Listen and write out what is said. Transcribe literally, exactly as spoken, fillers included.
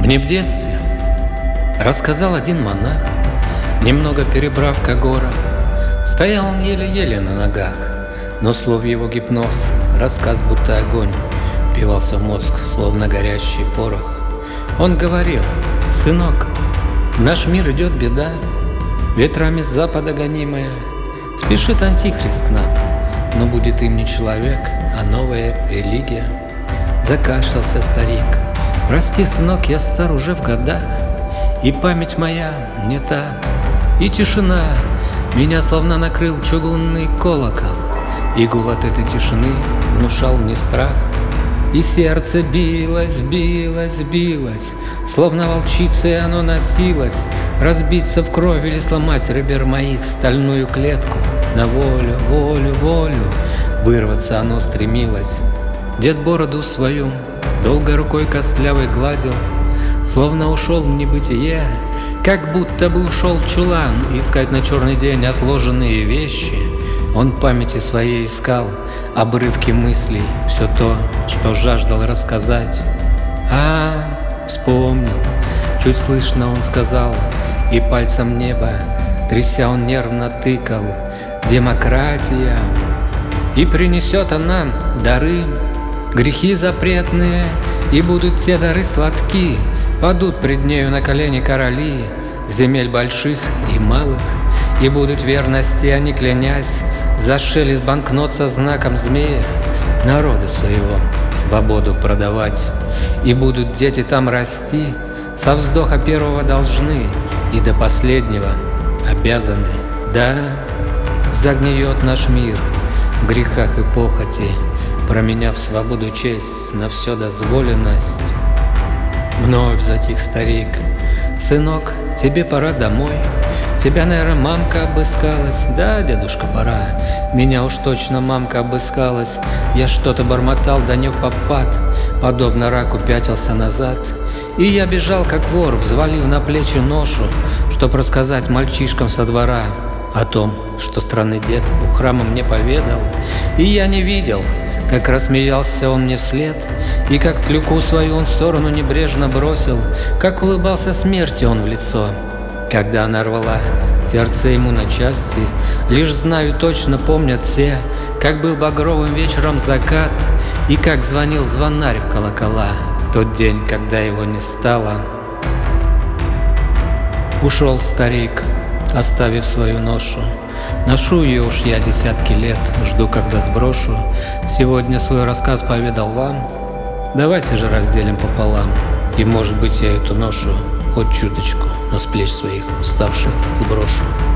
Мне в детстве рассказал один монах, немного перебрав Когора. Стоял он еле-еле на ногах, но слов его гипноз, рассказ будто огонь, впивался в мозг, словно горящий порох. Он говорил: «Сынок, в наш мир идет беда, ветрами с запада гонимая, спешит антихрист к нам, но будет им не человек, а новая религия». Закашлялся старик: «Прости, сынок, я стар уже в годах, и память моя не та, и тишина, меня словно накрыл чугунный колокол, и гул от этой тишины внушал мне страх. И сердце билось, билось, билось, словно волчицей оно носилось, разбиться в кровь или сломать ребер моих стальную клетку. На волю, волю, волю вырваться оно стремилось. Дед бороду свою долго рукой костлявой гладил, словно ушел в небытие, как будто бы ушел в чулан искать на черный день отложенные вещи. Он памяти своей искал обрывки мыслей, все то, что жаждал рассказать. А, вспомнил, чуть слышно он сказал, и пальцем небо, тряся, он нервно тыкал: демократия, и принесет она дары, грехи запретные, и будут те дары сладки, падут пред нею на колени короли земель больших и малых, и будут верности они, клянясь, за шелест банкнот со знаком змея народа своего свободу продавать. И будут дети там расти, со вздоха первого должны, и до последнего обязаны. Да, загниет наш мир в грехах и похоти, променяв свободу честь на все дозволенность. Вновь затих старик: «Сынок, тебе пора домой. Тебя, наверное, мамка обыскалась». «Да, дедушка, пора. Меня уж точно мамка обыскалась». Я что-то бормотал, да не попад, подобно раку пятился назад. И я бежал, как вор, взвалив на плечи ношу, чтоб рассказать мальчишкам со двора о том, что странный дед у храма мне поведал. И я не видел, как рассмеялся он мне вслед, и как клюку свою он в сторону небрежно бросил, как улыбался смерти он в лицо, когда она рвала сердце ему на части. Лишь знаю, точно помнят все, как был багровым вечером закат, и как звонил звонарь в колокола в тот день, когда его не стало. Ушел старик, оставив свою ношу. Ношу ее уж я десятки лет, жду, когда сброшу. Сегодня свой рассказ поведал вам, давайте же разделим пополам. И, может быть, я эту ношу хоть чуточку, но с плеч своих уставших сброшу.